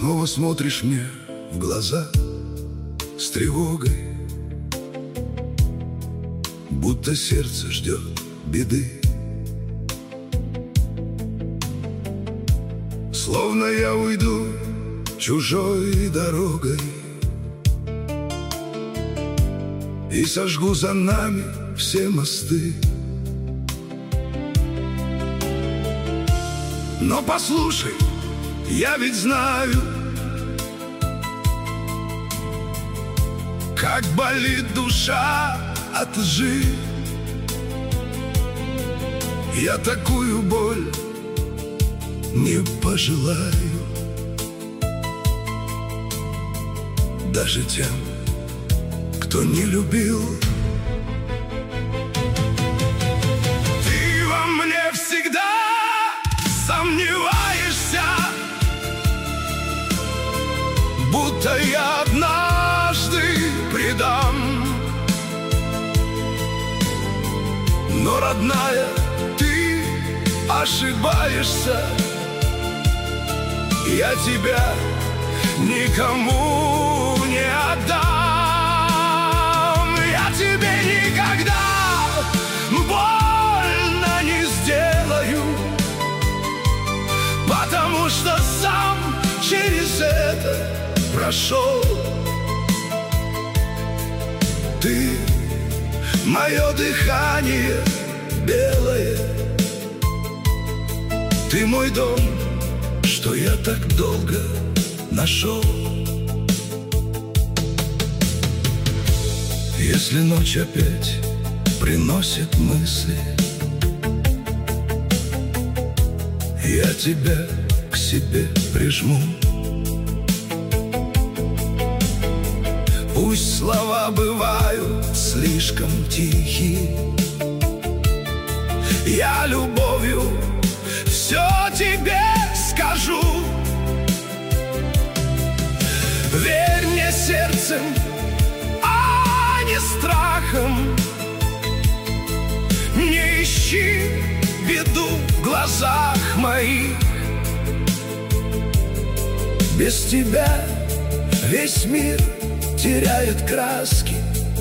снова смотришь мне в глаза с тревогой, будто сердце ждет беды. Словно я уйду чужой дорогой и сожгу за нами все мосты. Но послушай, я ведь знаю, как болит душа от лжи. Я такую боль не пожелаю даже тем, кто не любил. Ты во мне всегда сомневаешься, будто я однажды предам. Но, родная, ты ошибаешься. Я тебя никому не отдам. Я тебе никогда больно не сделаю, потому что сам через это прошел. Ты — мое дыхание белое, ты мой дом, что я так долго нашел. Если ночь опять приносит мысли, я тебя к себе прижму. Пусть слова бывают слишком тихие, я любовью все тебе скажу. Верь мне сердцем, а не страхом. Не ищи беду в глазах моих. Без тебя весь мир теряет краски.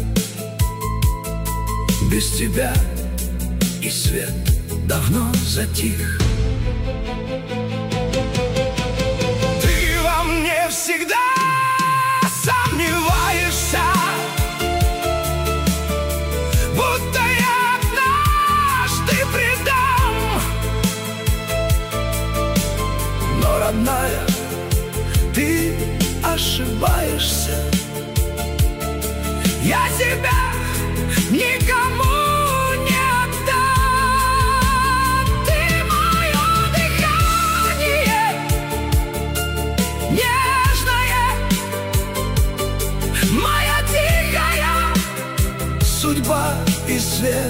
Без тебя и свет давно затих. Ты во мне всегда сомневаешься, будто я однажды предам. Но, родная, ты ошибаешься. Я тебя никому не отдам. Ты мое дыхание нежное, моя тихая судьба и свет.